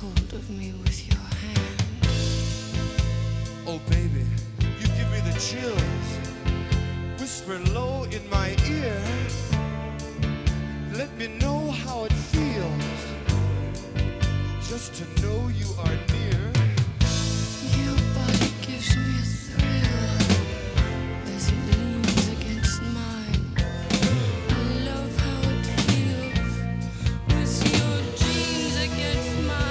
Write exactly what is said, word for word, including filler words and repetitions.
hold of me with your hand. Oh baby, you give me the chills. Whisper low in my ear. Let me know how it feels just to know you are near.